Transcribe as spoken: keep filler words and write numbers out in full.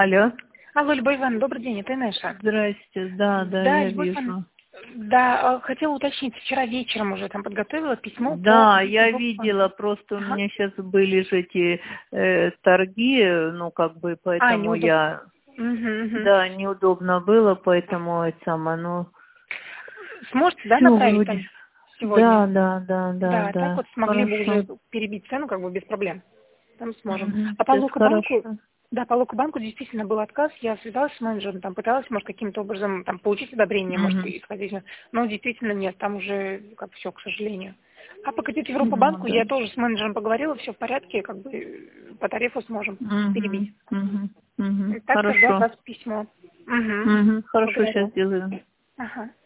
Алло. Алло, Любовь Ивановна, добрый день, это Инесса. Здрасте, да, да, Да, я Любовь вижу. Ивановна, да, э, хотела уточнить, вчера вечером уже там подготовила письмо по Да, кредиту я в видела, Росбанке. просто у Ага. меня сейчас были же эти э, торги, ну, как бы, А, поэтому неудобно. я, Угу, угу. да, неудобно было, поэтому это самое, ну, Сможете, да, все направить вроде. там сегодня? Да, да, да, да, Да, так да, вот смогли бы хорошо. уже перебить цену, как бы без проблем. Там сможем. Угу, А по это Лукобанку, хорошо. да, по Лукобанку действительно был отказ. Я связалась с менеджером, там пыталась, может, каким-то образом там получить одобрение, может, Угу. исходить. Но действительно нет, там уже как все, к сожалению. А по кредиту Ну, Европа-банку да. я тоже с менеджером поговорила, все в порядке, как бы э, по тарифу сможем Угу, перебить. угу, угу. Так что жду от Хорошо. вас письмо. Угу. Угу. Хорошо, сейчас Благодарю. сделаю. Ага.